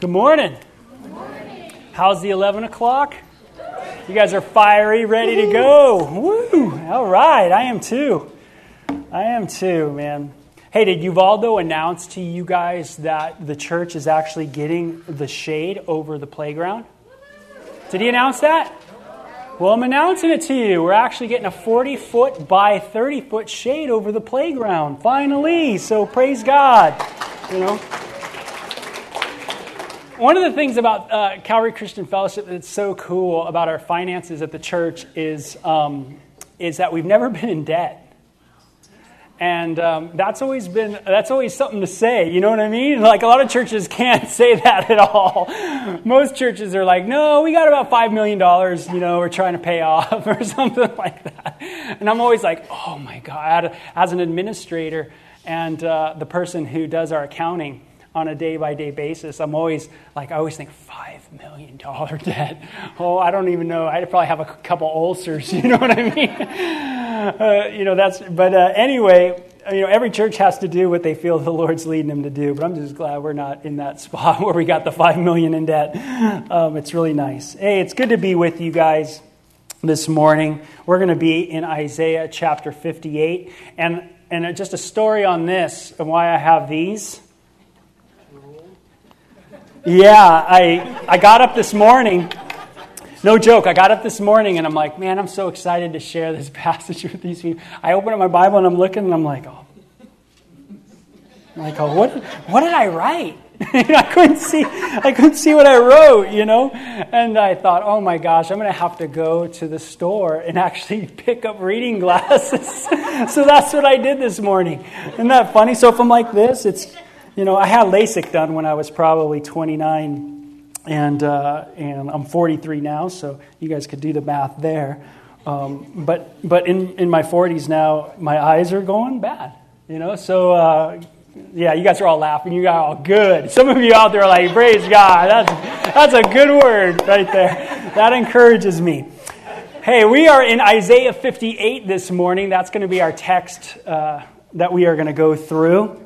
Good morning. Good morning. How's the 11 o'clock? You guys are fiery, ready to go. Woo! All right, I am too, man. Hey, did Uvaldo announce to you guys that the church is actually getting the shade over the playground? Did he announce that? Well, I'm announcing it to you. We're actually getting a 40-foot by 30-foot shade over the playground, finally. So praise God. You know. One of the things about Calvary Christian Fellowship that's so cool about our finances at the church is that we've never been in debt. And that's always something to say, you know what I mean? Like a lot of churches can't say that at all. Most churches are like, no, we got about $5 million, we're trying to pay off or something like that. And I'm always like, oh my God, as an administrator and the person who does our accounting on a day-by-day basis, I always think $5 million debt. Oh, I don't even know. I'd probably have a couple ulcers, you know what I mean? Anyway, every church has to do what they feel the Lord's leading them to do, but I'm just glad we're not in that spot where we got the $5 million in debt. It's really nice. Hey, it's good to be with you guys this morning. We're going to be in Isaiah chapter 58, and just a story on this and why I have these. Yeah, I got up this morning. No joke, I got up this morning and I'm like, man, I'm so excited to share this passage with these people. I open up my Bible and I'm looking and I'm like, what did I write? I couldn't see what I wrote, And I thought, oh my gosh, I'm going to have to go to the store and actually pick up reading glasses. So that's what I did this morning. Isn't that funny? So if I'm like this, it's... I had LASIK done when I was probably 29, and I'm 43 now, so you guys could do the math there. But in my 40s now, my eyes are going bad, So, you guys are all laughing. You got all good. Some of you out there are like, praise God. That's a good word right there. That encourages me. Hey, we are in Isaiah 58 this morning. That's going to be our text that we are going to go through.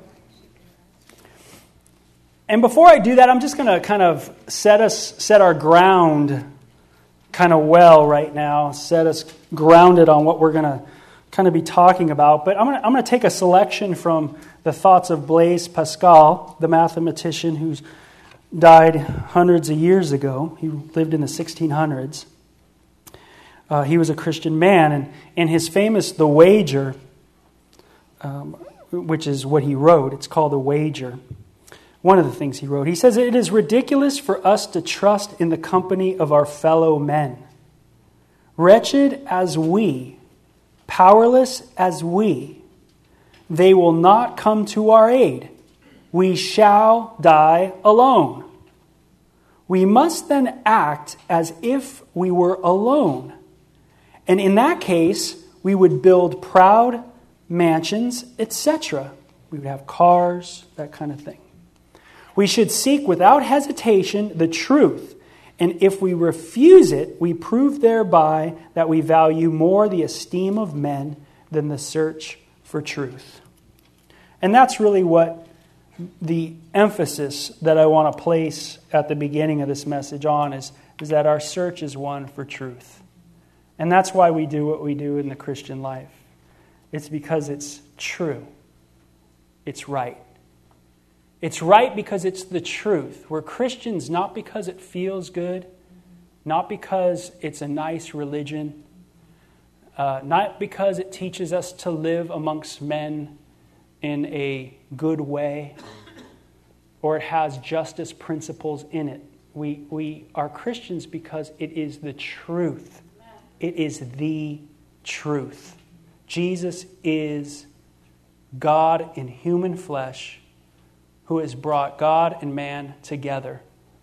And before I do that, I'm just going to kind of set our ground kind of well right now, set us grounded on what we're going to kind of be talking about. But I'm going to take a selection from the thoughts of Blaise Pascal, the mathematician who's died hundreds of years ago. He lived in the 1600s. He was a Christian man, and in his famous The Wager, which is what he wrote, it's called The Wager. One of the things he wrote, he says, "It is ridiculous for us to trust in the company of our fellow men. Wretched as we, powerless as we, they will not come to our aid. We shall die alone. We must then act as if we were alone. And in that case, we would build proud mansions, etc. We would have cars, that kind of thing. We should seek without hesitation the truth, and if we refuse it, we prove thereby that we value more the esteem of men than the search for truth." And that's really what the emphasis that I want to place at the beginning of this message on is that our search is one for truth. And that's why we do what we do in the Christian life. It's because it's true. It's right. It's right because it's the truth. We're Christians not because it feels good, not because it's a nice religion, not because it teaches us to live amongst men in a good way, or it has justice principles in it. We are Christians because it is the truth. It is the truth. Jesus is God in human flesh, who has brought God and man together.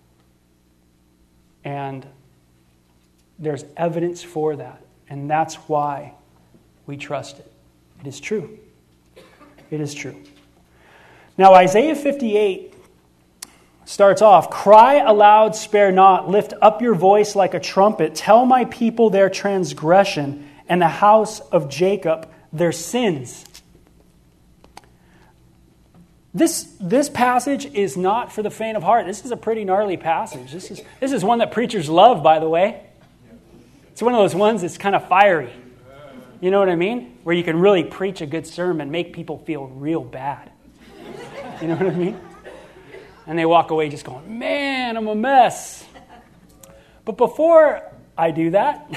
And there's evidence for that. And that's why we trust it. It is true. It is true. Now, Isaiah 58 starts off, "Cry aloud, spare not, lift up your voice like a trumpet. Tell my people their transgression and the house of Jacob their sins." This passage is not for the faint of heart. This is a pretty gnarly passage. This is one that preachers love, by the way. It's one of those ones that's kind of fiery. You know what I mean? Where you can really preach a good sermon, make people feel real bad. You know what I mean? And they walk away just going, man, I'm a mess. But before I do that,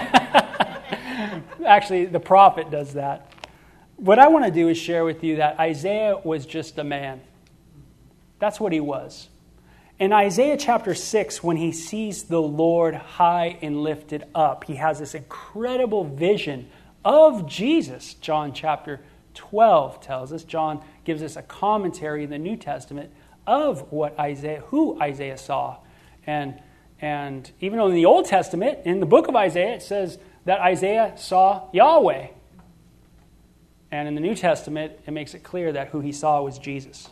actually the prophet does that. What I want to do is share with you that Isaiah was just a man. That's what he was. In Isaiah chapter 6, when he sees the Lord high and lifted up, he has this incredible vision of Jesus. John chapter 12 tells us. John gives us a commentary in the New Testament of who Isaiah saw. And even though in the Old Testament, in the book of Isaiah, it says that Isaiah saw Yahweh. And in the New Testament, it makes it clear that who he saw was Jesus.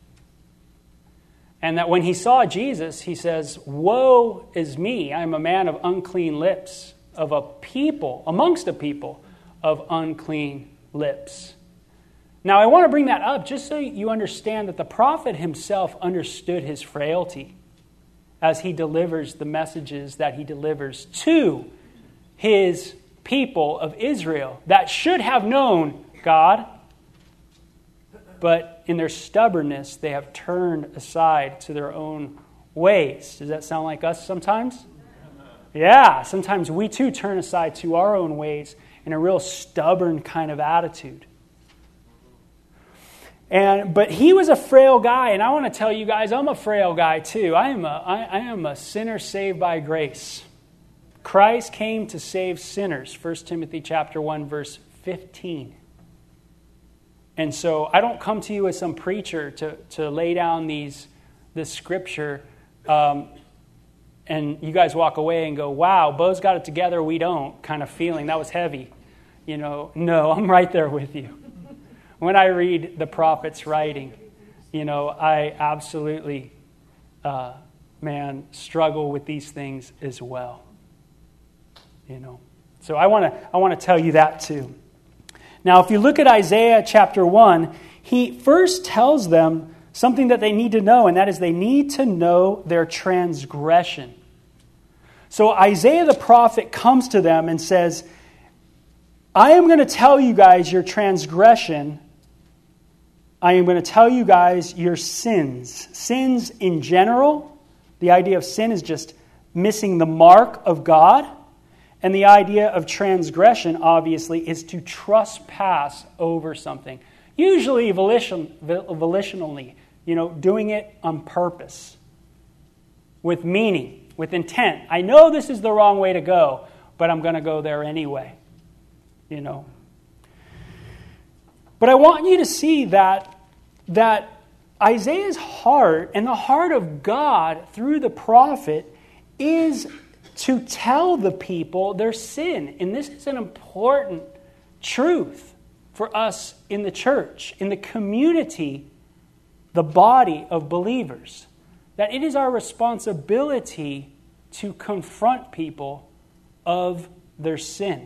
And that when he saw Jesus, he says, woe is me, I am a man of unclean lips, of a people, amongst a people of unclean lips. Now, I want to bring that up just so you understand that the prophet himself understood his frailty as he delivers the messages that he delivers to his people of Israel that should have known God, but in their stubbornness, they have turned aside to their own ways. Does that sound like us sometimes? Yeah, sometimes we too turn aside to our own ways in a real stubborn kind of attitude. But he was a frail guy, and I want to tell you guys, I'm a frail guy too. I am a sinner saved by grace. Christ came to save sinners, 1 Timothy chapter 1, verse 15. And so I don't come to you as some preacher to lay down this scripture, and you guys walk away and go, wow, Bo's got it together, we don't, kind of feeling. That was heavy. No, I'm right there with you. When I read the prophet's writing, I absolutely, struggle with these things as well. So I want to tell you that too. Now, if you look at Isaiah chapter 1, he first tells them something that they need to know, and that is they need to know their transgression. So Isaiah the prophet comes to them and says, I am going to tell you guys your transgression. I am going to tell you guys your sins. Sins in general, the idea of sin is just missing the mark of God. And the idea of transgression, obviously, is to trespass over something. Usually volitionally, doing it on purpose. With meaning, with intent. I know this is the wrong way to go, but I'm going to go there anyway. But I want you to see that Isaiah's heart and the heart of God through the prophet is to tell the people their sin. And this is an important truth for us in the church, in the community, the body of believers, that it is our responsibility to confront people of their sin.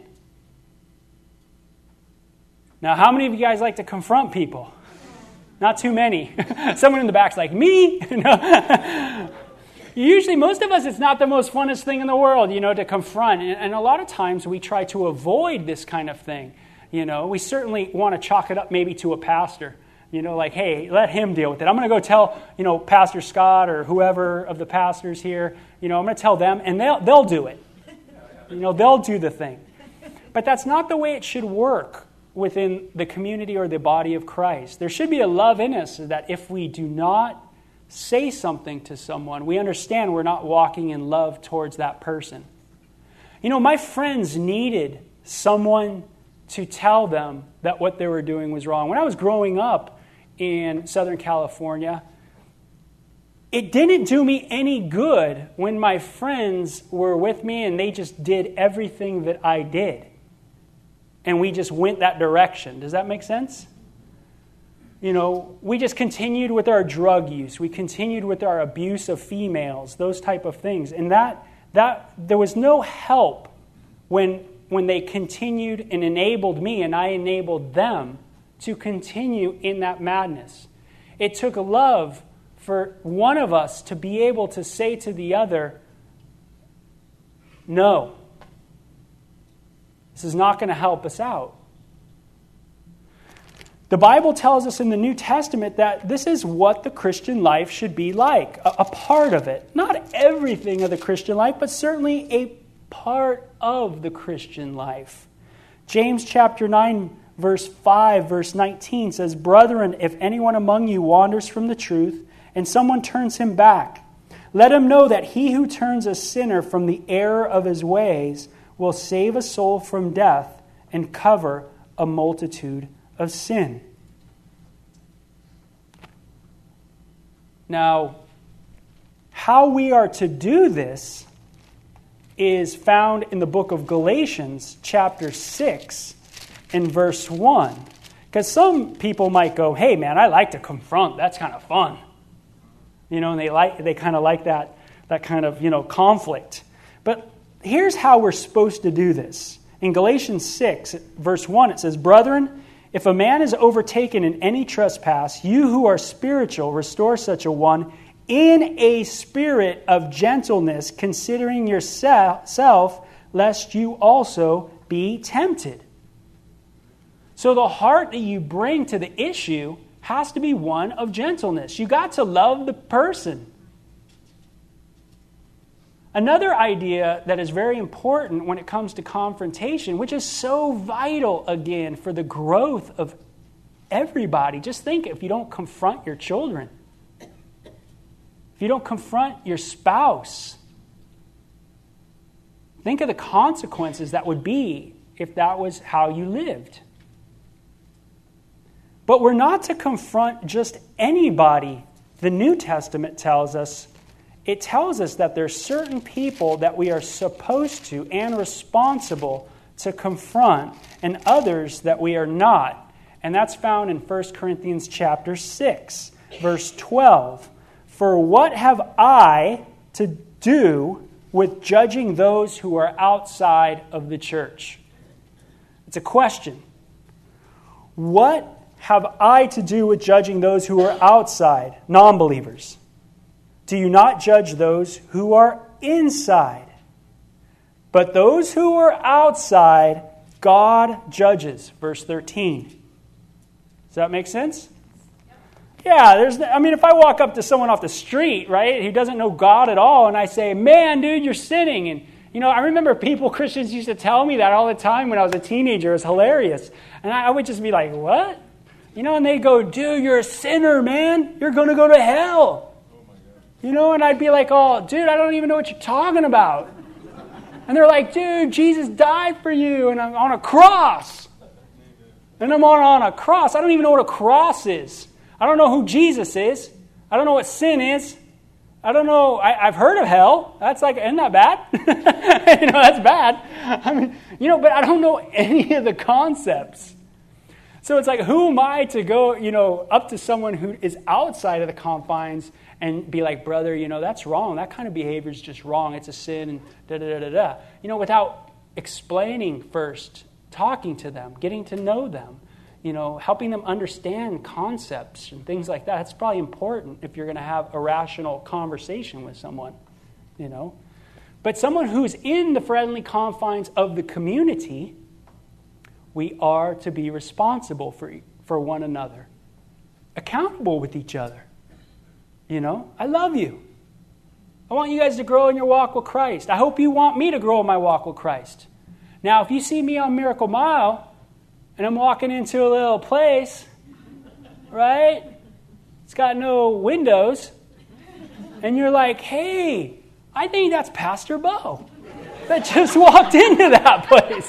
Now, how many of you guys like to confront people? Not too many. Someone in the back's like, me? No. Usually, most of us, it's not the most funnest thing in the world, to confront. And a lot of times we try to avoid this kind of thing. We certainly want to chalk it up maybe to a pastor. Like, hey, let him deal with it. I'm going to go tell, Pastor Scott or whoever of the pastors here, I'm going to tell them, and they'll do it. They'll do the thing. But that's not the way it should work within the community or the body of Christ. There should be a love in us that if we do not say something to someone, we understand we're not walking in love towards that person. My friends needed someone to tell them that what they were doing was wrong. When I was growing up in Southern California, it didn't do me any good when my friends were with me and they just did everything that I did. And we just went that direction. Does that make sense? We just continued with our drug use. We continued with our abuse of females, those type of things. And that there was no help when they continued and enabled me and I enabled them to continue in that madness. It took love for one of us to be able to say to the other, no, this is not going to help us out. The Bible tells us in the New Testament that this is what the Christian life should be like, a part of it. Not everything of the Christian life, but certainly a part of the Christian life. James chapter 9, verse 5, verse 19 says, "Brethren, if anyone among you wanders from the truth, and someone turns him back, let him know that he who turns a sinner from the error of his ways will save a soul from death and cover a multitude of sin." Now, how we are to do this is found in the book of Galatians, chapter 6, and verse 1. Because some people might go, hey man, I like to confront, that's kind of fun. And they kind of like that kind of, conflict. But here's how we're supposed to do this. In Galatians 6, verse 1, it says, "Brethren, if a man is overtaken in any trespass, you who are spiritual, restore such a one in a spirit of gentleness, considering yourself, lest you also be tempted." So the heart that you bring to the issue has to be one of gentleness. You got to love the person. Another idea that is very important when it comes to confrontation, which is so vital, again, for the growth of everybody. Just think, if you don't confront your children, if you don't confront your spouse, think of the consequences that would be if that was how you lived. But we're not to confront just anybody. The New Testament tells us, it tells us that there's certain people that we are supposed to and responsible to confront, and others that we are not. And that's found in 1 Corinthians chapter 6, verse 12. "For what have I to do with judging those who are outside of the church?" It's a question. What have I to do with judging those who are outside, non-believers? Do you not judge those who are inside? But those who are outside, God judges. Verse 13. Does that make sense? Yeah, if I walk up to someone off the street, right, who doesn't know God at all, and I say, "Man, dude, you're sinning." And, I remember Christians used to tell me that all the time when I was a teenager. It was hilarious. And I would just be like, "What?" And they go, "Dude, you're a sinner, man. You're going to go to hell." And I'd be like, "Oh, dude, I don't even know what you're talking about." And they're like, "Dude, Jesus died for you, and I'm on a cross. And I'm on a cross. I don't even know what a cross is. I don't know who Jesus is. I don't know what sin is. I don't know. I've heard of hell. That's like, isn't that bad?" That's bad. But I don't know any of the concepts. So it's like, who am I to go, up to someone who is outside of the confines and be like, "Brother, that's wrong. That kind of behavior is just wrong. It's a sin," and da-da-da-da-da. Without explaining first, talking to them, getting to know them, helping them understand concepts and things like that. It's probably important if you're going to have a rational conversation with someone, But someone who's in the friendly confines of the community, we are to be responsible for one another, accountable with each other. I love you. I want you guys to grow in your walk with Christ. I hope you want me to grow in my walk with Christ. Now, if you see me on Miracle Mile and I'm walking into a little place, right? It's got no windows, and you're like, "Hey, I think that's Pastor Bo that just walked into that place."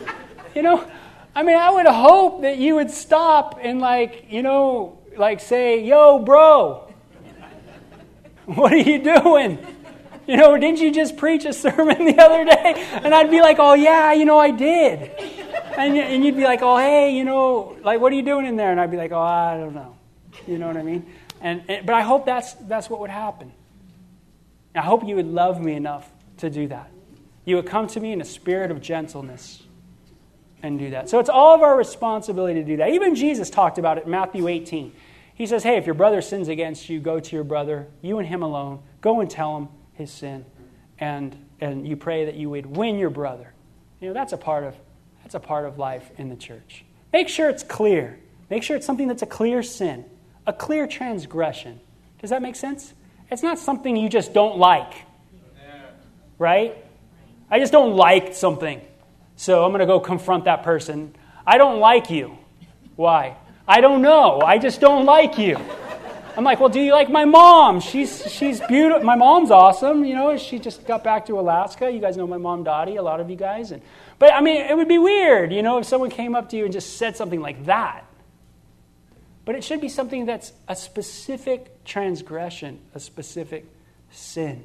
I would hope that you would stop and say, "Yo, bro, what are you doing? Didn't you just preach a sermon the other day?" And I'd be like, "Oh yeah, I did." And you'd be like, "Oh, hey, what are you doing in there?" And I'd be like, "Oh, I don't know." You know what I mean? But I hope that's what would happen. I hope you would love me enough to do that. You would come to me in a spirit of gentleness and do that. So it's all of our responsibility to do that. Even Jesus talked about it in Matthew 18. He says, hey, if your brother sins against you, go to your brother, you and him alone. Go and tell him his sin. And you pray that you would win your brother. That's a part of life in the church. Make sure it's clear. Make sure it's something that's a clear sin, a clear transgression. Does that make sense? It's not something you just don't like, right? I just don't like something, so I'm going to go confront that person. I don't like you. Why? I don't know. I just don't like you. I'm like, well, do you like my mom? She's beautiful. My mom's awesome. She just got back to Alaska. You guys know my mom, Dottie, a lot of you guys. But it would be weird, if someone came up to you and just said something like that. But it should be something that's a specific transgression, a specific sin.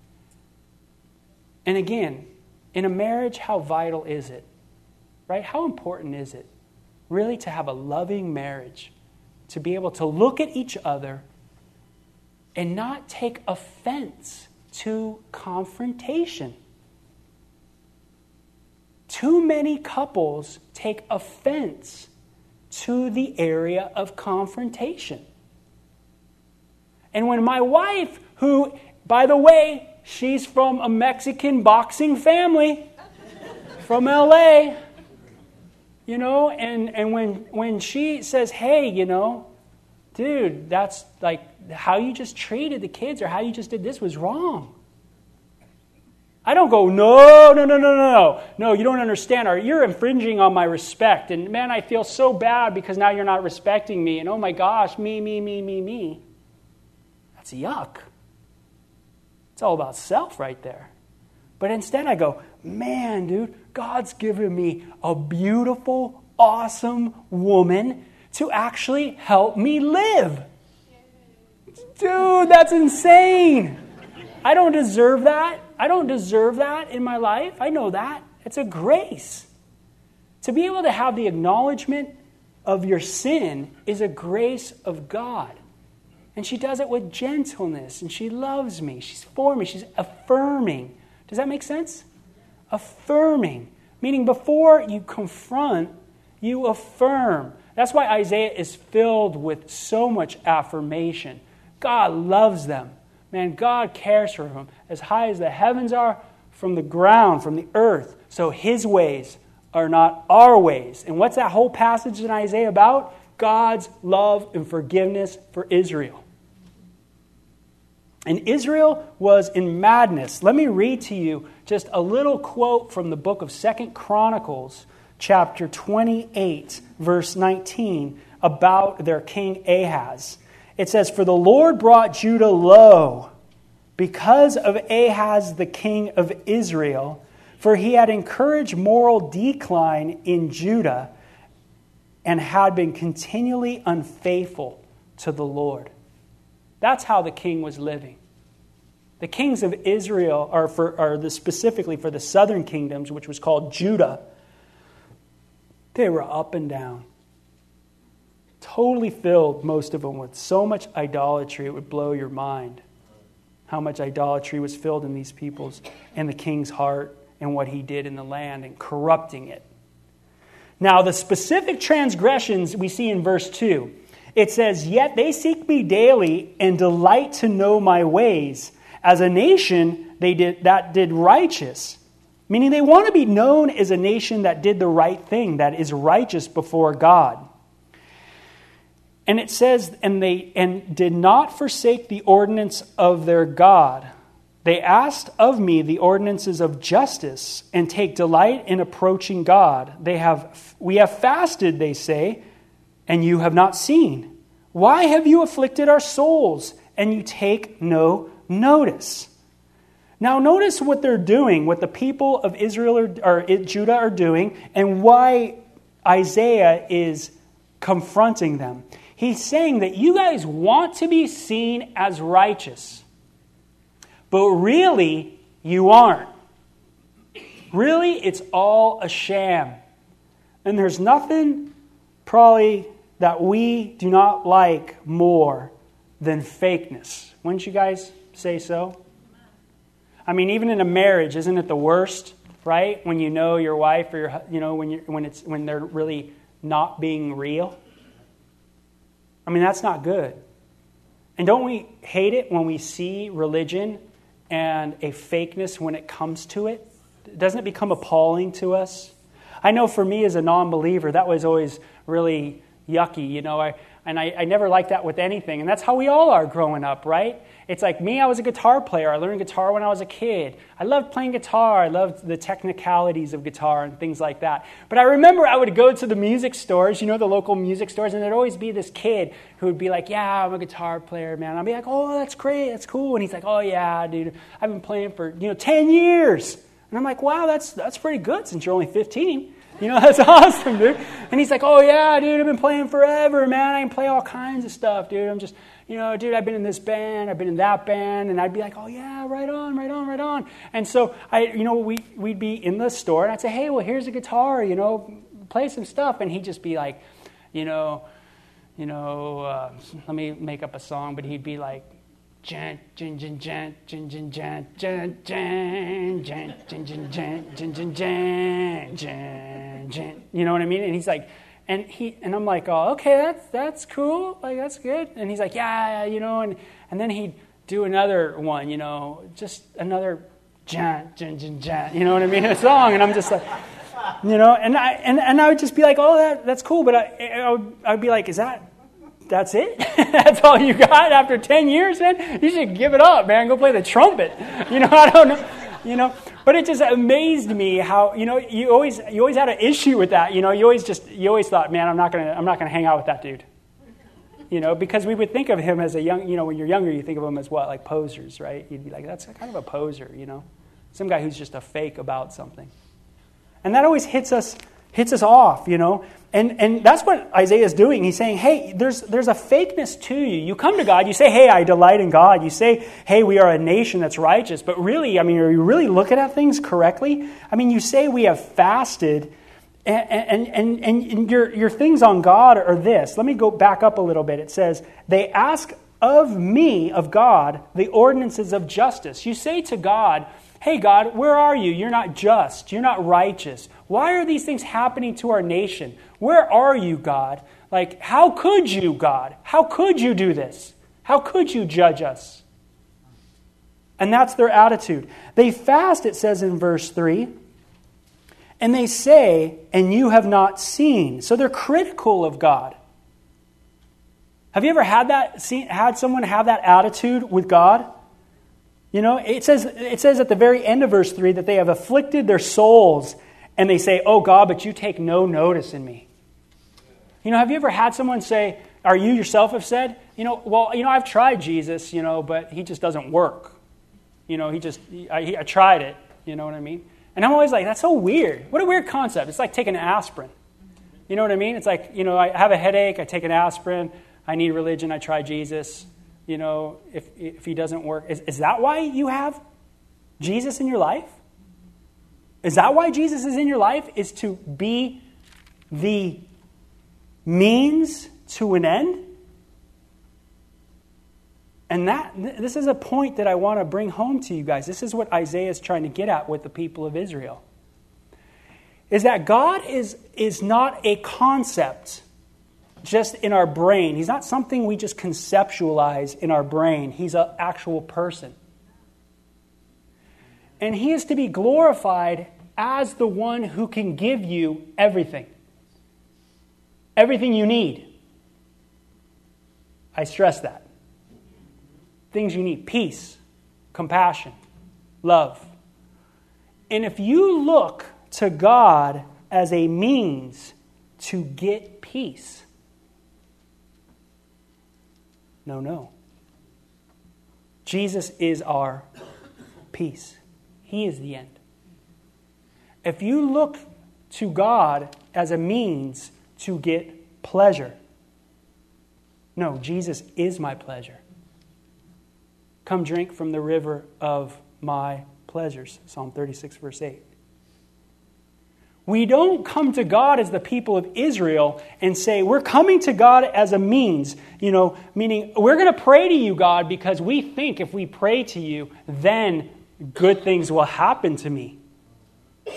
And again, in a marriage, how vital is it? Right? How important is it really to have a loving marriage? To be able to look at each other and not take offense to confrontation. Too many couples take offense to the area of confrontation. And when my wife, who, by the way, she's from a Mexican boxing family from LA, and when she says, hey, dude, that's like how you just treated the kids or how you just did this was wrong. I don't go, no, you don't understand. Or you're infringing on my respect. And man, I feel so bad because now you're not respecting me. And oh my gosh, me. That's yuck. It's all about self right there. But instead I go, man, dude, God's given me a beautiful, awesome woman to actually help me live. Dude, that's insane. I don't deserve that. I don't deserve that in my life. I know that. It's a grace. To be able to have the acknowledgement of your sin is a grace of God. And she does it with gentleness, and she loves me. She's for me. She's affirming. Does that make sense? Affirming. Meaning before you confront, you affirm. That's why Isaiah is filled with so much affirmation. God loves them. Man, God cares for them as high as the heavens are from the ground, from the earth. So his ways are not our ways. And what's that whole passage in Isaiah about? God's love and forgiveness for Israel. And Israel was in madness. Let me read to you just a little quote from the book of 2 Chronicles, chapter 28, verse 19, about their king Ahaz. It says, "For the Lord brought Judah low because of Ahaz the king of Israel, for he had encouraged moral decline in Judah and had been continually unfaithful to the Lord." That's how the king was living. The kings of Israel specifically for the southern kingdoms, which was called Judah, they were up and down. Totally filled, most of them, with so much idolatry, it would blow your mind. How much idolatry was filled in these people's and the king's heart and what he did in the land and corrupting it. Now, the specific transgressions we see in verse 2. It says, "Yet they seek me daily and delight to know my ways. As a nation that did righteous." Meaning they want to be known as a nation that did the right thing, that is righteous before God. And it says, and did not forsake the ordinance of their God. They asked of me the ordinances of justice and take delight in approaching God. We have fasted, they say, and you have not seen. Why have you afflicted our souls, and you take no notice? Now notice what they're doing, what the people of Israel or Judah are doing, and why Isaiah is confronting them. He's saying that you guys want to be seen as righteous, but really you aren't. Really, it's all a sham. And there's nothing probably that we do not like more than fakeness. Wouldn't you guys say so? I mean, even in a marriage, isn't it the worst, right? When you know your wife or when they're really not being real. I mean, that's not good. And don't we hate it when we see religion and a fakeness when it comes to it? Doesn't it become appalling to us? I know for me as a non-believer, that was always really yucky, you know. I never liked that with anything. And that's how we all are growing up, right? It's like me, I was a guitar player. I learned guitar when I was a kid. I loved playing guitar. I loved the technicalities of guitar and things like that. But I remember I would go to the music stores, you know, the local music stores, and there'd always be this kid who would be like, yeah, I'm a guitar player, man. I'd be like, oh, that's great. That's cool. And he's like, oh, yeah, dude, I've been playing for, 10 years. And I'm like, wow, that's pretty good since you're only 15. That's awesome, dude. And he's like, oh, yeah, dude, I've been playing forever, man. I can play all kinds of stuff, dude. I'm just, dude, I've been in this band, I've been in that band. And I'd be like, oh, yeah, right on, right on, right on. And so, we'd be in the store, and I'd say, hey, well, here's a guitar, play some stuff. And he'd just be like, let me make up a song, but he'd be like, you know what I mean? And he's like, and I'm like, oh, okay, that's cool, like that's good. And he's like, yeah, and then he'd do another one, just another you know what I mean, a song, and I'm just like, and I would just be like, oh, that's cool, but I'd be like, that's it? That's all you got after 10 years, man? You should give it up, man. Go play the trumpet. I don't know. But it just amazed me how, you always had an issue with that. You always thought, man, I'm not gonna hang out with that dude. Because we would think of him as a young, when you're younger, you think of him as what, like posers, right? You'd be like, that's kind of a poser, some guy who's just a fake about something. And that always hits us off, And that's what Isaiah is doing. He's saying, hey, there's a fakeness to you. You come to God, you say, hey, I delight in God. You say, hey, we are a nation that's righteous. But really, are you really looking at things correctly? You say we have fasted, and your things on God are this. Let me go back up a little bit. It says, they ask of me, of God, the ordinances of justice. You say to God, hey, God, where are you? You're not just. You're not righteous. Why are these things happening to our nation? Where are you, God? Like, how could you, God? How could you do this? How could you judge us? And that's their attitude. They fast, it says in verse 3, and they say, and you have not seen. So they're critical of God. Have you ever had someone have that attitude with God? It says at the very end of verse 3 that they have afflicted their souls, and they say, oh God, but you take no notice in me. Have you ever had someone say, or you yourself have said, I've tried Jesus, but he just doesn't work. I tried it, you know what I mean? And I'm always like, that's so weird. What a weird concept. It's like taking an aspirin. You know what I mean? It's like, I have a headache, I take an aspirin, I need religion, I try Jesus. If he doesn't work. Is that why you have Jesus in your life? Is that why Jesus is in your life? Is to be the means to an end? And this is a point that I want to bring home to you guys. This is what Isaiah is trying to get at with the people of Israel. Is that God is not a concept just in our brain. He's not something we just conceptualize in our brain. He's an actual person. And he is to be glorified as the one who can give you everything. Everything you need. I stress that. Things you need. Peace, compassion, love. And if you look to God as a means to get peace, no. Jesus is our peace. He is the end. If you look to God as a means to get pleasure, no, Jesus is my pleasure. Come drink from the river of my pleasures. Psalm 36, verse 8. We don't come to God as the people of Israel and say, we're coming to God as a means, meaning we're going to pray to you, God, because we think if we pray to you, then good things will happen to me.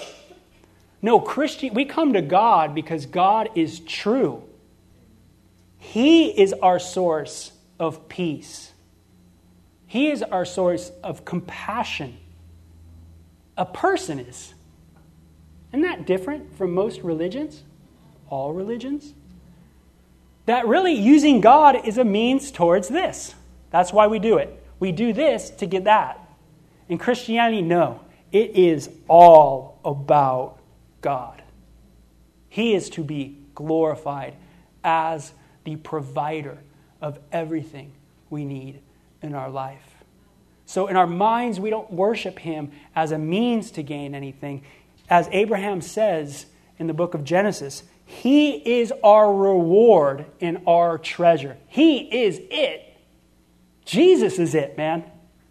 No, we come to God because God is true. He is our source of peace. He is our source of compassion. A person is. Isn't that different from most religions? All religions? That really using God is a means towards this. That's why we do it. We do this to get that. In Christianity, no. It is all about God. He is to be glorified as the provider of everything we need in our life. So in our minds, we don't worship Him as a means to gain anything. As Abraham says in the book of Genesis, He is our reward and our treasure. He is it. Jesus is it, man.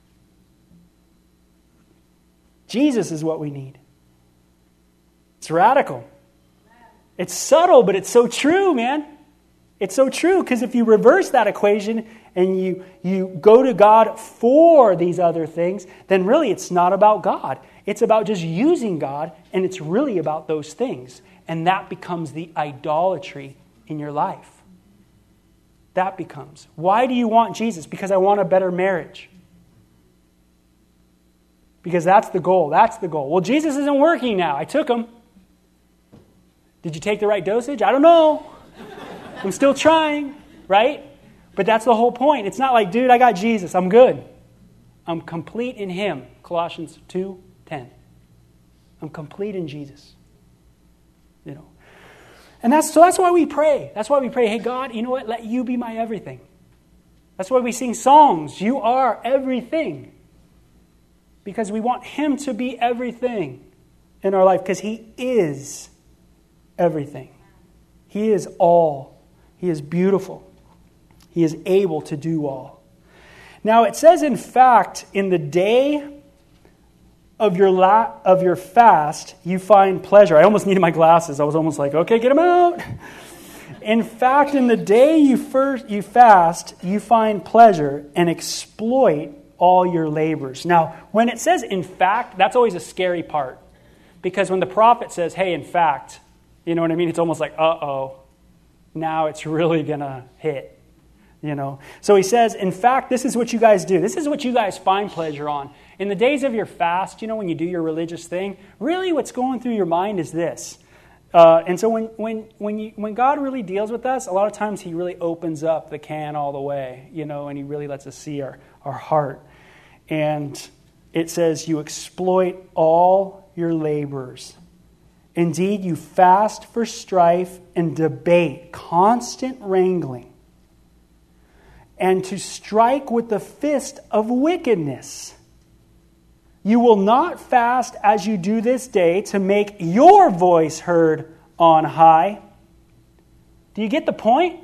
Jesus is what we need. It's radical. It's subtle, but it's so true, man. It's so true, because if you reverse that equation and you go to God for these other things, then really it's not about God. It's about just using God, and it's really about those things. And that becomes the idolatry in your life. That becomes. Why do you want Jesus? Because I want a better marriage. Because that's the goal. That's the goal. Well, Jesus isn't working now. I took him. Did you take the right dosage? I don't know. I'm still trying, right? But that's the whole point. It's not like, dude, I got Jesus. I'm good. I'm complete in Him. Colossians 2:10. I'm complete in Jesus. You know. And that's why we pray. That's why we pray, hey, God, you know what? Let you be my everything. That's why we sing songs. You are everything. Because we want Him to be everything in our life. Because He is everything. He is all. He is beautiful. He is able to do all. Now it says, in fact, in the day of your fast, you find pleasure. I almost needed my glasses. I was almost like, okay, get them out. In fact, in the day you fast, you find pleasure and exploit all your labors. Now, when it says in fact, that's always a scary part. Because when the prophet says, hey, in fact, you know what I mean? It's almost like, uh-oh, now it's really going to hit. You know, so he says, in fact, this is what you guys do. This is what you guys find pleasure on. In the days of your fast, you know, when you do your religious thing, really what's going through your mind is this. And so when God really deals with us, a lot of times He really opens up the can all the way, you know, and He really lets us see our heart. And it says, you exploit all your labors. Indeed, you fast for strife and debate, constant wrangling, and to strike with the fist of wickedness. You will not fast as you do this day to make your voice heard on high. Do you get the point?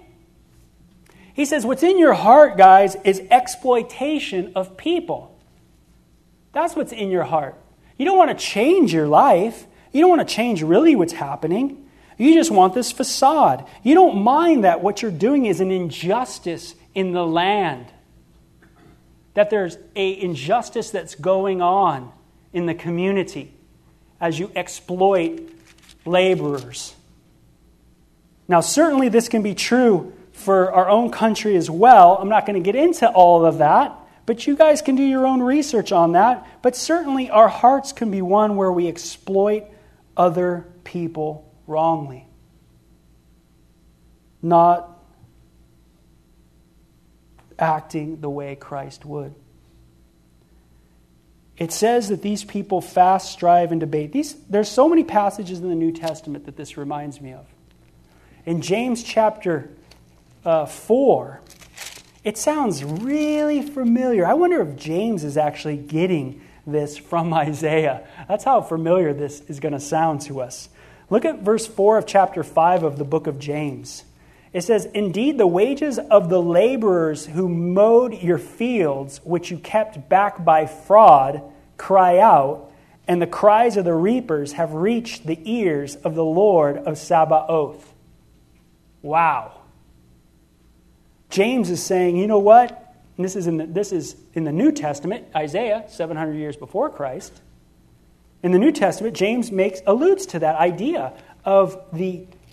He says what's in your heart, guys, is exploitation of people. That's what's in your heart. You don't want to change your life. You don't want to change really what's happening. You just want this facade. You don't mind that what you're doing is an injustice in the land. That there's an injustice that's going on in the community as you exploit laborers. Now, certainly this can be true for our own country as well. I'm not going to get into all of that, but you guys can do your own research on that. But certainly our hearts can be one where we exploit other people wrongly. Not acting the way Christ would. It says that these people fast, strive, and debate. There's so many passages in the New Testament that this reminds me of. In James chapter 4, it sounds really familiar. I wonder if James is actually getting this from Isaiah. That's how familiar this is going to sound to us. Look at verse 4 of chapter 5 of the book of James. It says, indeed, the wages of the laborers who mowed your fields, which you kept back by fraud, cry out, and the cries of the reapers have reached the ears of the Lord of Sabaoth. Wow. James is saying, you know what? And this is in the New Testament, Isaiah, 700 years before Christ. In the New Testament, James alludes to that idea of the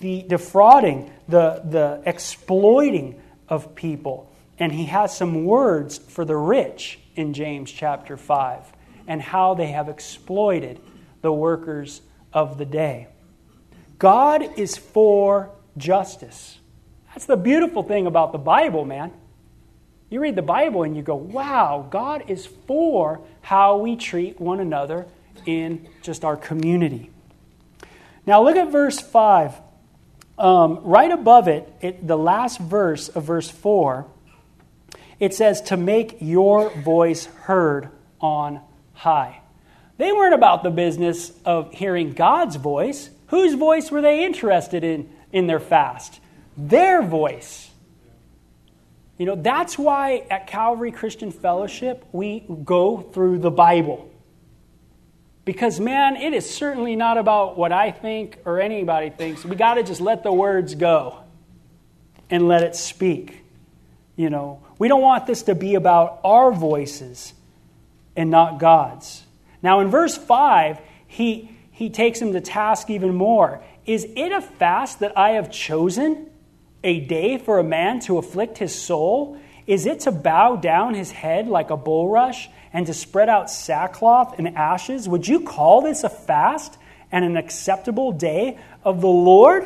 the defrauding, the exploiting of people. And he has some words for the rich in James chapter 5 and how they have exploited the workers of the day. God is for justice. That's the beautiful thing about the Bible, man. You read the Bible and you go, wow, God is for how we treat one another in just our community. Now look at verse 5. Right above it, the last verse of verse 4, it says, to make your voice heard on high. They weren't about the business of hearing God's voice. Whose voice were they interested in their fast? Their voice. You know, that's why at Calvary Christian Fellowship, we go through the Bible. Because, man, it is certainly not about what I think or anybody thinks. We got to just let the words go and let it speak. You know, we don't want this to be about our voices and not God's. Now, in verse 5, he takes him to task even more. Is it a fast that I have chosen? A day for a man to afflict his soul? Is it to bow down his head like a bulrush and to spread out sackcloth and ashes? Would you call this a fast and an acceptable day of the Lord?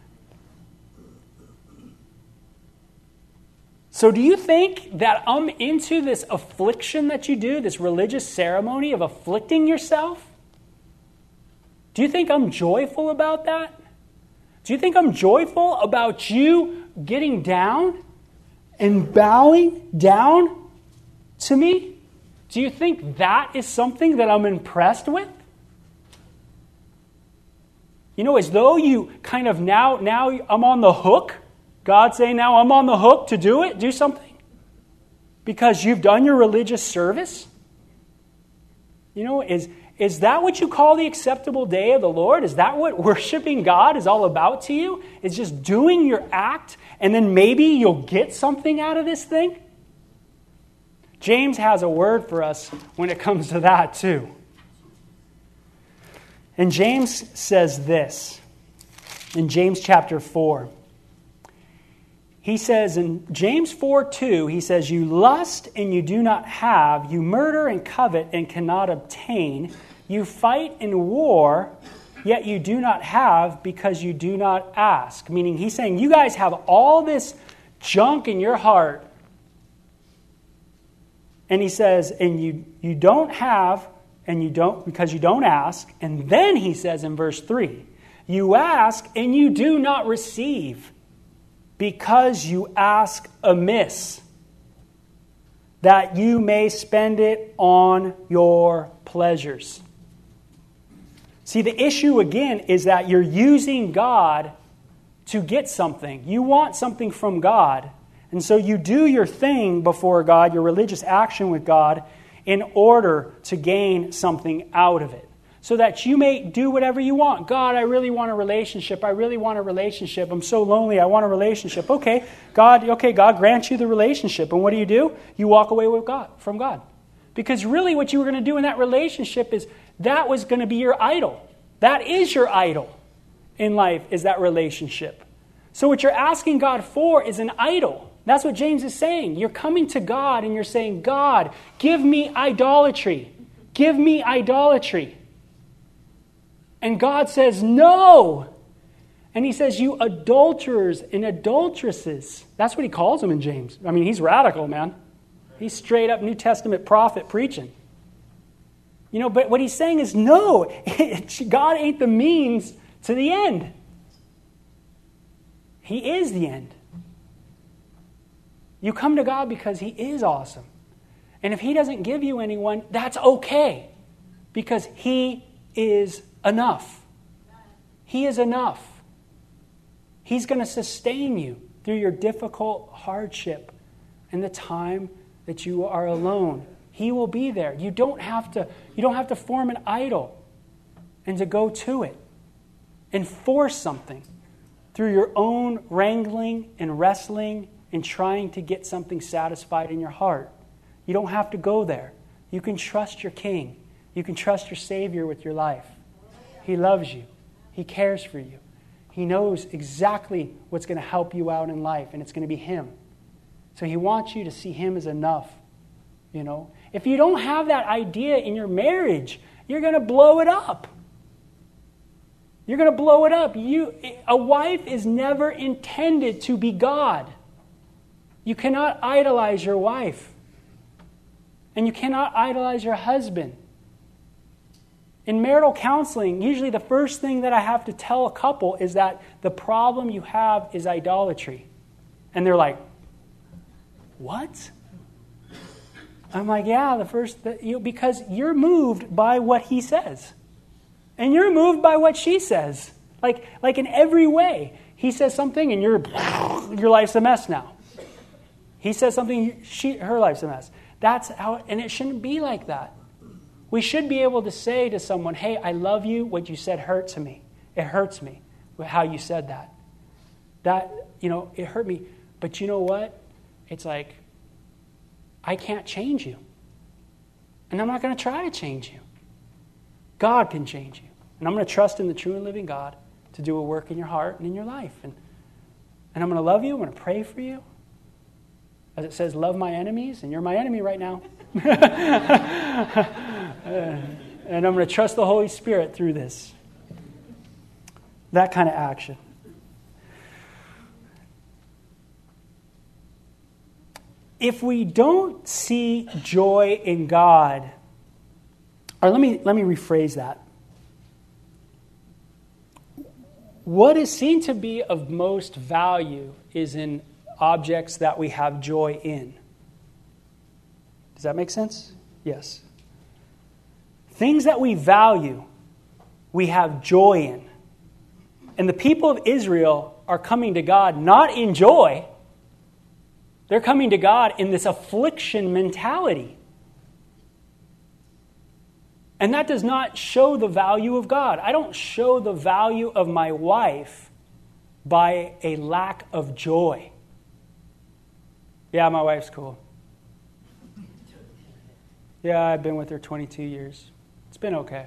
So do you think that I'm into this affliction that you do, this religious ceremony of afflicting yourself? Do you think I'm joyful about that? Do you think I'm joyful about you getting down and bowing down to me? Do you think that is something that I'm impressed with? You know, as though you kind of now I'm on the hook. God saying, now I'm on the hook to do something. Because you've done your religious service. You know, is that what you call the acceptable day of the Lord? Is that what worshiping God is all about to you? It's just doing your act and then maybe you'll get something out of this thing? James has a word for us when it comes to that too. And James says this in James chapter 4. He says in James 4:2, he says, you lust and you do not have, you murder and covet and cannot obtain, you fight in war, yet you do not have because you do not ask. Meaning he's saying you guys have all this junk in your heart. And he says, and you don't have, and you don't because you don't ask. And then he says in verse 3, you ask and you do not receive because you ask amiss, that you may spend it on your pleasures. See, the issue again is that you're using God to get something. You want something from God. And so you do your thing before God, your religious action with God, in order to gain something out of it. So that you may do whatever you want. God, I really want a relationship. I really want a relationship. I'm so lonely. I want a relationship. Okay, God grants you the relationship. And what do? You walk away from God. Because really what you were going to do in that relationship is that was going to be your idol. That is your idol in life, is that relationship. So what you're asking God for is an idol. That's what James is saying. You're coming to God and you're saying, God, give me idolatry. Give me idolatry. And God says, no. And he says, you adulterers and adulteresses. That's what he calls them in James. I mean, he's radical, man. He's straight up New Testament prophet preaching. You know, but what he's saying is, no, God ain't the means to the end. He is the end. You come to God because he is awesome. And if he doesn't give you anyone, that's okay. Because he is enough. He is enough. He's going to sustain you through your difficult hardship and the time that you are alone. He will be there. You don't have to form an idol and to go to it and force something through your own wrangling and wrestling and trying to get something satisfied in your heart. You don't have to go there. You can trust your King. You can trust your Savior with your life. He loves you. He cares for you. He knows exactly what's going to help you out in life, and it's going to be Him. So He wants you to see Him as enough, you know. If you don't have that idea in your marriage, you're going to blow it up. You're going to blow it up. A wife is never intended to be God. You cannot idolize your wife. And you cannot idolize your husband. In marital counseling, usually the first thing that I have to tell a couple is that the problem you have is idolatry. And they're like, what? I'm like, yeah, because you're moved by what he says. And you're moved by what she says. Like in every way. He says something and your life's a mess now. He says something, her life's a mess. That's how, and it shouldn't be like that. We should be able to say to someone, hey, I love you. What you said hurts me. It hurts me how you said that. That, it hurt me. But you know what? It's like, I can't change you. And I'm not going to try to change you. God can change you. And I'm going to trust in the true and living God to do a work in your heart and in your life. And I'm going to love you. I'm going to pray for you. As it says, love my enemies. And you're my enemy right now. And I'm going to trust the Holy Spirit through this. That kind of action. If we don't see joy in God, or let me rephrase that. What is seen to be of most value is in objects that we have joy in. Does that make sense? Yes. Things that we value, we have joy in. And the people of Israel are coming to God not in joy. They're coming to God in this affliction mentality. And that does not show the value of God. I don't show the value of my wife by a lack of joy. Yeah, my wife's cool. Yeah, I've been with her 22 years. It's been okay.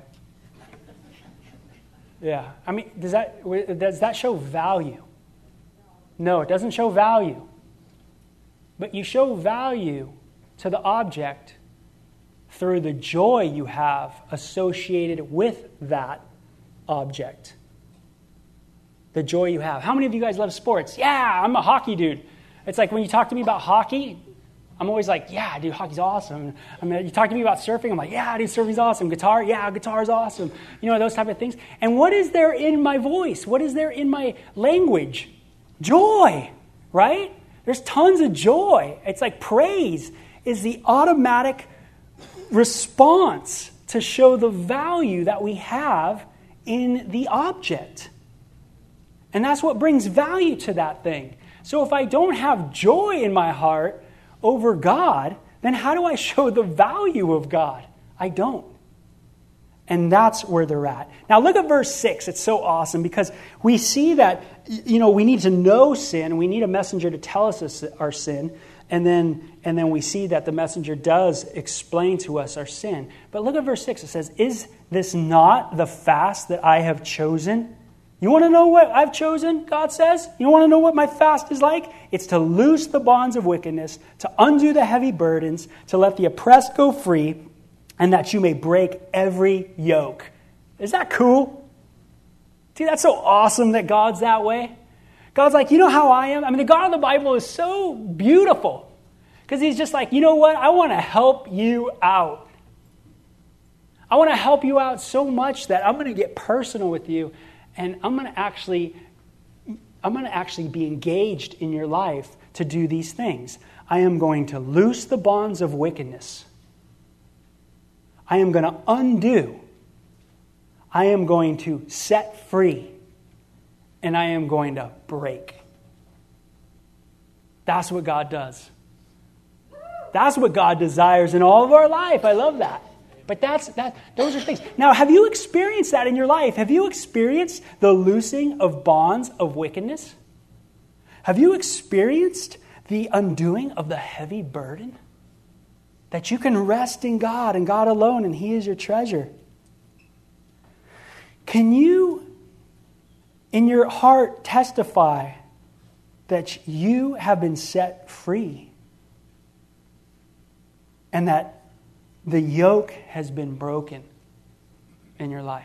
Yeah. I mean, does that show value? No, it doesn't show value. But you show value to the object through the joy you have associated with that object. The joy you have. How many of you guys love sports? Yeah, I'm a hockey dude. It's like when you talk to me about hockey, I'm always like, yeah, dude, hockey's awesome. I mean, you talk to me about surfing, I'm like, yeah, dude, surfing's awesome. Guitar, yeah, guitar's awesome. Those type of things. And what is there in my voice? What is there in my language? Joy, right? There's tons of joy. It's like praise is the automatic response to show the value that we have in the object. And that's what brings value to that thing. So if I don't have joy in my heart over God, then how do I show the value of God? I don't. And that's where they're at. Now look at verse 6. It's so awesome because we see that, we need to know sin. We need a messenger to tell us our sin. And then we see that the messenger does explain to us our sin. But look at verse 6. It says, is this not the fast that I have chosen? You want to know what I've chosen, God says? You want to know what my fast is like? It's to loose the bonds of wickedness, to undo the heavy burdens, to let the oppressed go free, and that you may break every yoke. Is that cool? See, that's so awesome that God's that way. God's like, you know how I am? I mean, the God of the Bible is so beautiful. Because he's just like, you know what? I want to help you out. I want to help you out so much that I'm going to get personal with you. And I'm going to actually be engaged in your life to do these things. I am going to loose the bonds of wickedness. I am going to undo. I am going to set free. And I am going to break. That's what God does. That's what God desires in all of our life. I love that. But those are things. Now, have you experienced that in your life? Have you experienced the loosing of bonds of wickedness? Have you experienced the undoing of the heavy burden? That you can rest in God and God alone, and He is your treasure. Can you in your heart testify that you have been set free and that the yoke has been broken in your life.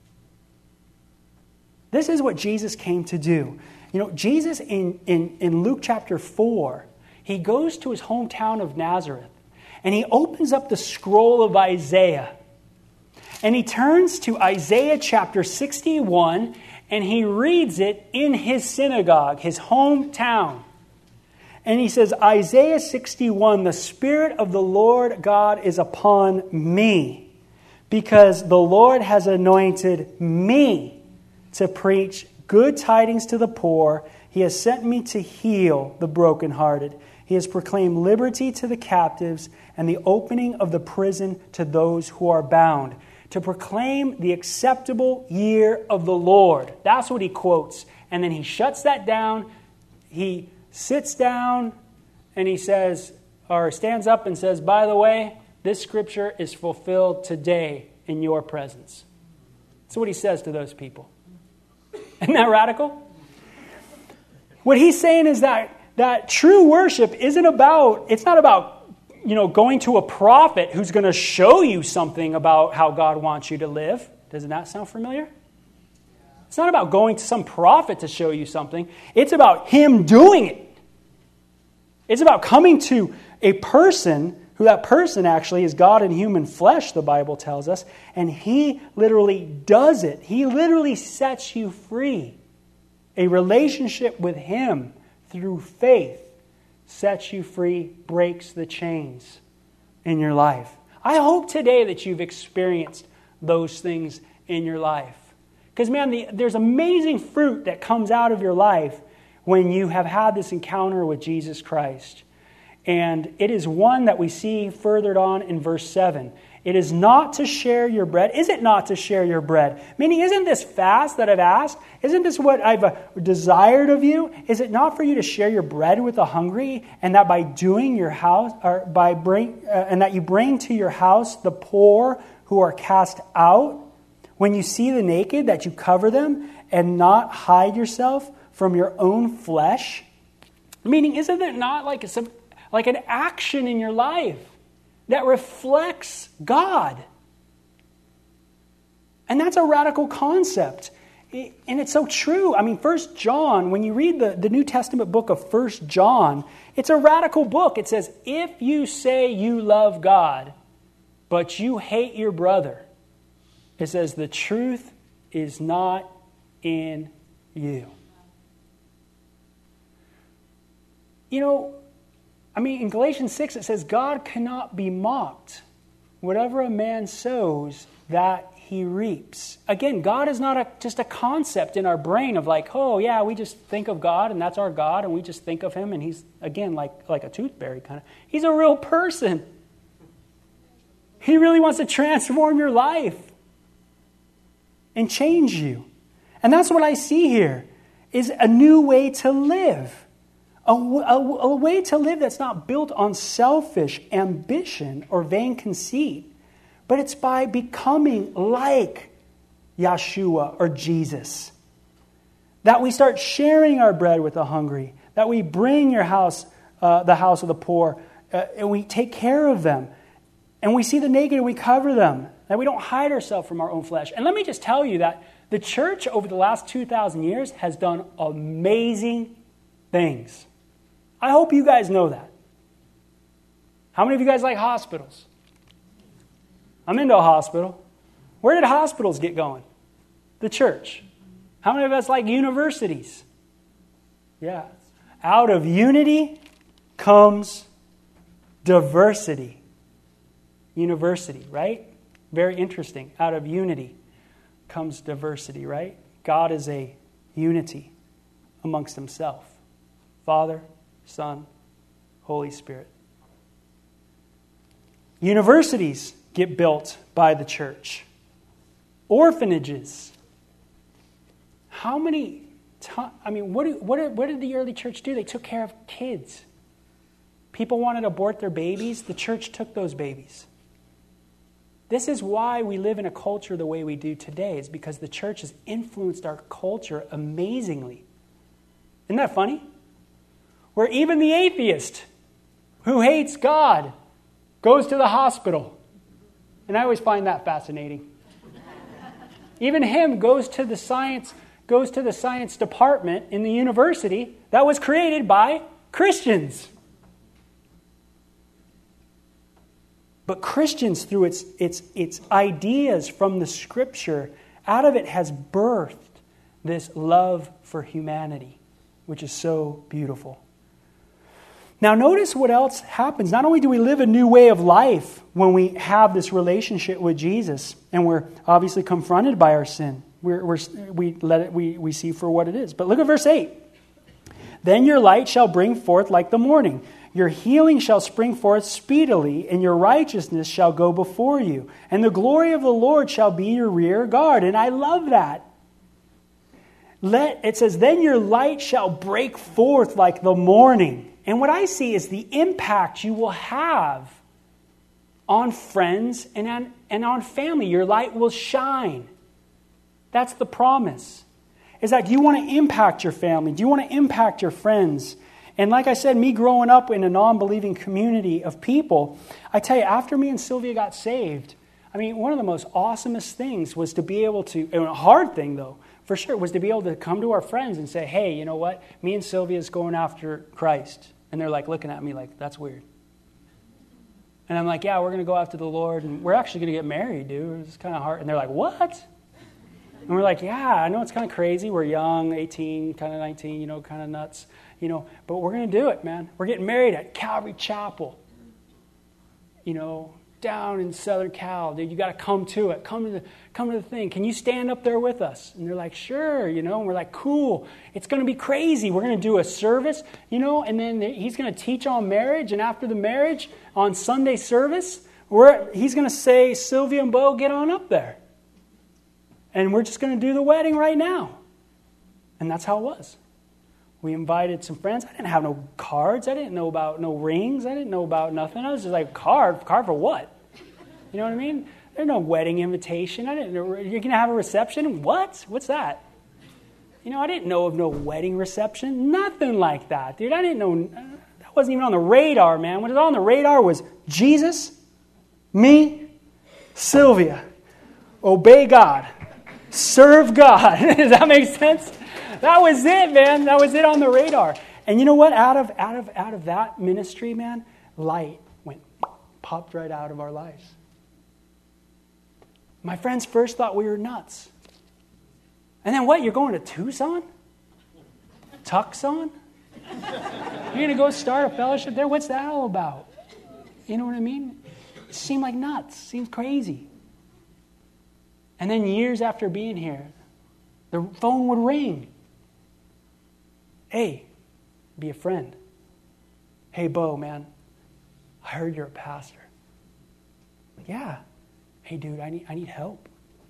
This is what Jesus came to do. You know, Jesus in Luke chapter 4, he goes to his hometown of Nazareth and he opens up the scroll of Isaiah. And he turns to Isaiah chapter 61 and he reads it in his synagogue, his hometown. And he says, Isaiah 61, the Spirit of the Lord God is upon me, because the Lord has anointed me to preach good tidings to the poor. He has sent me to heal the brokenhearted. He has proclaimed liberty to the captives and the opening of the prison to those who are bound, to proclaim the acceptable year of the Lord. That's what he quotes. And then he shuts that down. He sits down and he says, or stands up and says, by the way, this scripture is fulfilled today in your presence. That's what he says to those people. Isn't that radical? What he's saying is that true worship isn't about, it's not about, going to a prophet who's going to show you something about how God wants you to live. Doesn't that sound familiar? It's not about going to some prophet to show you something. It's about him doing it. It's about coming to a person, who that person actually is God in human flesh, the Bible tells us, and he literally does it. He literally sets you free. A relationship with him through faith sets you free, breaks the chains in your life. I hope today that you've experienced those things in your life. Because, man, there's amazing fruit that comes out of your life when you have had this encounter with Jesus Christ. And it is one that we see further on in verse 7. It is not to share your bread. Is it not to share your bread? Meaning, isn't this fast that I've asked? Isn't this what I've desired of you? Is it not for you to share your bread with the hungry, and that by doing your house, or and that you bring to your house the poor who are cast out? When you see the naked, that you cover them and not hide yourself from your own flesh? Meaning, isn't it not like an action in your life that reflects God? And that's a radical concept. And it's so true. I mean, 1 John, when you read the New Testament book of 1 John, it's a radical book. It says, if you say you love God, but you hate your brother, it says the truth is not in you. In Galatians 6 it says, God cannot be mocked. Whatever a man sows, that he reaps. Again, God is not just a concept in our brain of like, oh yeah, we just think of God and that's our God and we just think of him and he's, again, like a toothberry kind of. He's a real person. He really wants to transform your life and change you. And that's what I see here, is a new way to live. A way to live that's not built on selfish ambition or vain conceit, but it's by becoming like Yeshua or Jesus. That we start sharing our bread with the hungry, that we bring the house of the poor, and we take care of them. And we see the naked and we cover them, that we don't hide ourselves from our own flesh. And let me just tell you that the church over the last 2,000 years has done amazing things. I hope you guys know that. How many of you guys like hospitals? I'm into a hospital. Where did hospitals get going? The church. How many of us like universities? Yeah. Out of unity comes diversity. University, right? Very interesting. Out of unity comes diversity, right? God is a unity amongst himself. Father, Son, Holy Spirit. Universities get built by the church. Orphanages. How many what did the early church do? They took care of kids. People wanted to abort their babies. The church took those babies. This is why we live in a culture the way we do today. It's because the church has influenced our culture amazingly. Isn't that funny? Where even the atheist who hates God goes to the hospital. And I always find that fascinating. Even him goes to the science department in the university that was created by Christians. But Christians, through its ideas from the Scripture, out of it has birthed this love for humanity, which is so beautiful. Now notice what else happens. Not only do we live a new way of life when we have this relationship with Jesus, and we're obviously confronted by our sin. We see for what it is. But look at verse 8. Then your light shall bring forth like the morning. Your healing shall spring forth speedily, and your righteousness shall go before you. And the glory of the Lord shall be your rear guard. And I love that. It says, then your light shall break forth like the morning. And what I see is the impact you will have on friends and on family. Your light will shine. That's the promise. Is that, do you want to impact your family? Do you want to impact your friends? And like I said, me growing up in a non-believing community of people, I tell you, after me and Sylvia got saved, I mean, one of the most awesomest things was to be able to, and a hard thing though, for sure, was to be able to come to our friends and say, hey, you know what? Me and Sylvia's going after Christ. And they're like looking at me like, that's weird. And I'm like, yeah, we're going to go after the Lord, and we're actually going to get married, dude. It's kind of hard. And they're like, what? And we're like, yeah, I know it's kind of crazy. We're young, 18, kind of 19, kind of nuts. But we're going to do it, man. We're getting married at Calvary Chapel, down in Southern Cal. Dude, you got to come to it. Come to the thing. Can you stand up there with us? And they're like, sure, and we're like, cool. It's going to be crazy. We're going to do a service, and then he's going to teach on marriage. And after the marriage, on Sunday service, he's going to say, Sylvia and Bo, get on up there. And we're just going to do the wedding right now. And that's how it was. We invited some friends. I didn't have no cards. I didn't know about no rings. I didn't know about nothing. I was just like, card for what? You know what I mean? There's no wedding invitation. I didn't know. You're going to have a reception? What? What's that? I didn't know of no wedding reception. Nothing like that, dude. I didn't know. That wasn't even on the radar, man. What was on the radar was Jesus, me, Sylvia. Obey God. Serve God. Does that make sense? That was it, man. That was it on the radar. And you know what? Out of that ministry, man, light popped right out of our lives. My friends first thought we were nuts. And then what? You're going to Tucson? Tucson? You're going to go start a fellowship there? What's that all about? You know what I mean? It seemed like nuts. Seems crazy. And then years after being here, the phone would ring. Hey, be a friend. Hey, Bo, man, I heard you're a pastor. Yeah. Hey, dude, I need help.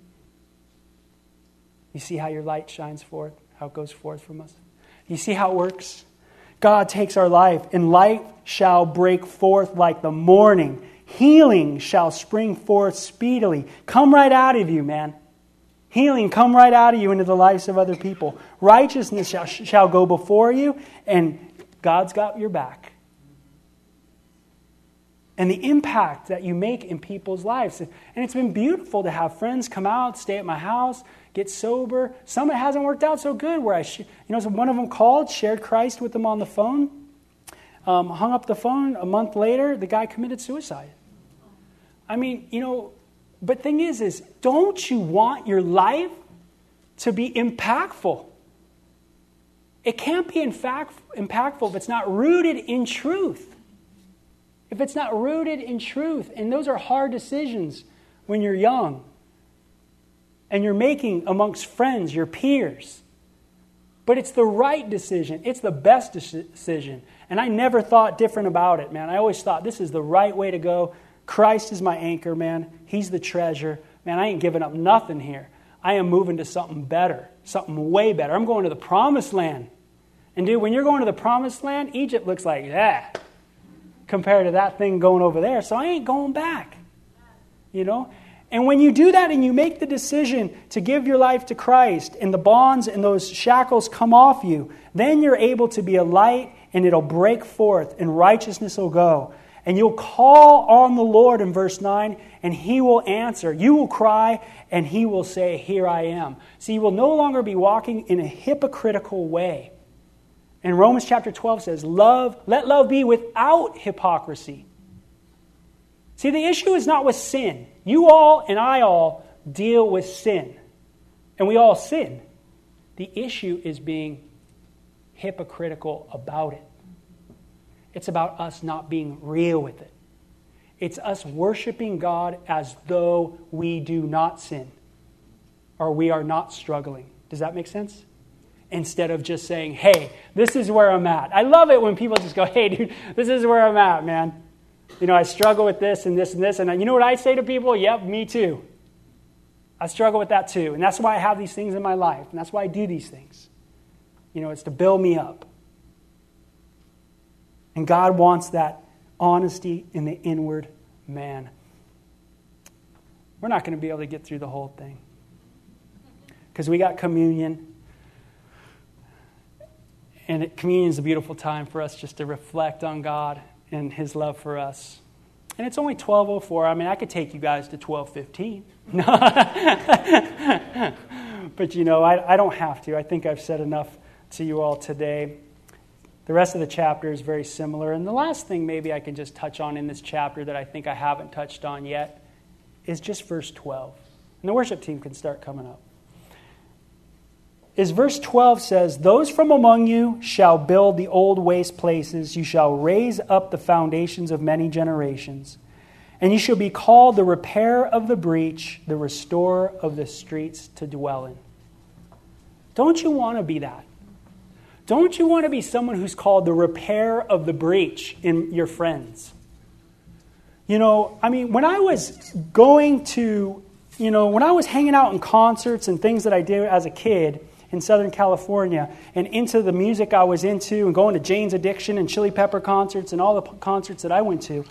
You see how your light shines forth, how it goes forth from us? You see how it works? God takes our life, and light shall break forth like the morning. Healing shall spring forth speedily. Come right out of you, man. Healing come right out of you into the lives of other people. Righteousness shall go before you, and God's got your back. And the impact that you make in people's lives. And it's been beautiful to have friends come out, stay at my house, get sober. Some it hasn't worked out so good where so one of them called, shared Christ with them on the phone, hung up the phone. A month later, the guy committed suicide. I mean, but thing is don't you want your life to be impactful? It can't be impactful if it's not rooted in truth. If it's not rooted in truth, and those are hard decisions when you're young, and you're making amongst friends, your peers. But it's the right decision. It's the best decision. And I never thought different about it, man. I always thought this is the right way to go. Christ is my anchor, man. He's the treasure. Man, I ain't giving up nothing here. I am moving to something better, something way better. I'm going to the promised land. And dude, when you're going to the promised land, Egypt looks like that compared to that thing going over there. So I ain't going back, And when you do that and you make the decision to give your life to Christ and the bonds and those shackles come off you, then you're able to be a light and it'll break forth and righteousness will go. And you'll call on the Lord in verse 9 and He will answer. You will cry and He will say, here I am. So you will no longer be walking in a hypocritical way. And Romans chapter 12 says, let love be without hypocrisy. See, the issue is not with sin. You all and I all deal with sin. And we all sin. The issue is being hypocritical about it. It's about us not being real with it. It's us worshiping God as though we do not sin. Or we are not struggling. Does that make sense? Instead of just saying, hey, this is where I'm at. I love it when people just go, hey, dude, this is where I'm at, man. You know, I struggle with this and this and this. And you know what I say to people? Yep, me too. I struggle with that too. And that's why I have these things in my life. And that's why I do these things. You know, it's to build me up. And God wants that honesty in the inward man. We're not going to be able to get through the whole thing. Because we got communion. And communion is a beautiful time for us just to reflect on God and His love for us. And it's only 12:04. I mean, I could take you guys to 12:15. But, you know, I don't have to. I think I've said enough to you all today. The rest of the chapter is very similar. And the last thing maybe I can just touch on in this chapter that I think I haven't touched on yet is just verse 12. And the worship team can start coming up. Is verse 12 says, those from among you shall build the old waste places. You shall raise up the foundations of many generations. And you shall be called the repairer of the breach, the restorer of the streets to dwell in. Don't you want to be that? Don't you want to be someone who's called the repairer of the breach in your friends? You know, I mean, when I was going to, you know, when I was hanging out in concerts and things that I did as a kid in Southern California and into the music I was into and going to Jane's Addiction and Chili Pepper concerts and all the concerts that I went to,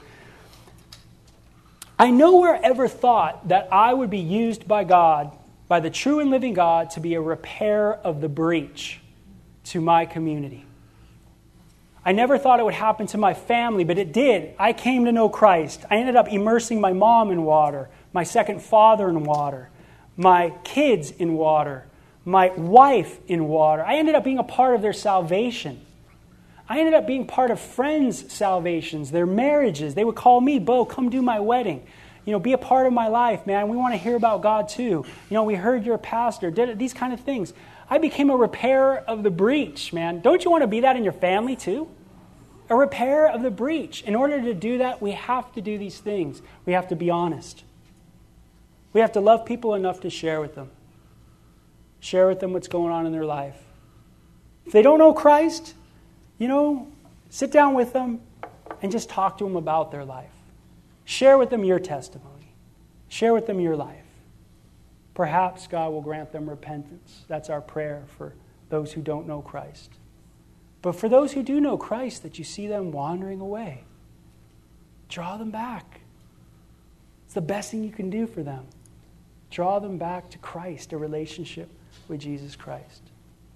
I nowhere ever thought that I would be used by God, by the true and living God, to be a repairer of the breach to my community. I never thought it would happen to my family, but it did. I came to know Christ. I ended up immersing my mom in water, my second father in water, my kids in water, my wife in water. I ended up being a part of their salvation. I ended up being part of friends' salvations, their marriages. They would call me, Bo, come do my wedding. You know, be a part of my life, man. We want to hear about God too. You know, we heard you're a pastor. These kind of things. I became a repairer of the breach, man. Don't you want to be that in your family too? A repairer of the breach. In order to do that, we have to do these things. We have to be honest. We have to love people enough to share with them. Share with them what's going on in their life. If they don't know Christ, you know, sit down with them and just talk to them about their life. Share with them your testimony. Share with them your life. Perhaps God will grant them repentance. That's our prayer for those who don't know Christ. But for those who do know Christ, that you see them wandering away, draw them back. It's the best thing you can do for them. Draw them back to Christ, a relationship with Jesus Christ.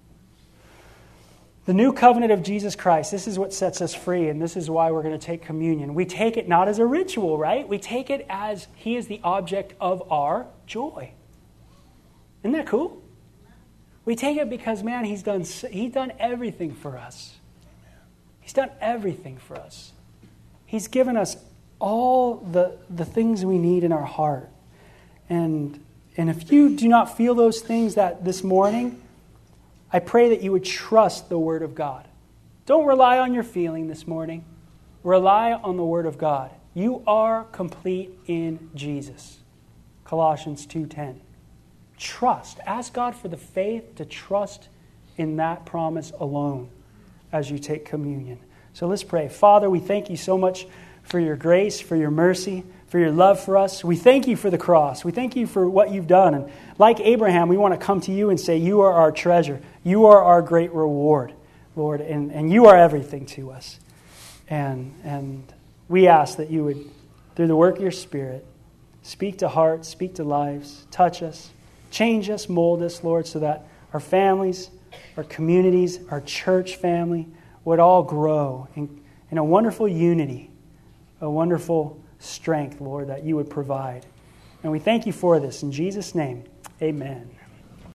The new covenant of Jesus Christ, this is what sets us free, and this is why we're going to take communion. We take it not as a ritual, right? We take it as He is the object of our joy. Isn't that cool? We take it because, man, He's done everything for us. He's done everything for us. He's given us all the things we need in our heart. And if you do not feel those things this morning, I pray that you would trust the Word of God. Don't rely on your feeling this morning. Rely on the Word of God. You are complete in Jesus. Colossians 2:10. Trust. Ask God for the faith to trust in that promise alone as you take communion. So let's pray. Father, we thank you so much for your grace, for your mercy, for your love for us. We thank you for the cross. We thank you for what you've done. And like Abraham, we want to come to you and say, you are our treasure. You are our great reward, Lord, and you are everything to us. And we ask that you would, through the work of your Spirit, Speak to hearts, speak to lives, touch us, change us, mold us, Lord, so that our families, our communities, our church family would all grow in a wonderful unity, a wonderful strength, Lord, that you would provide. And we thank you for this. In Jesus' name, amen.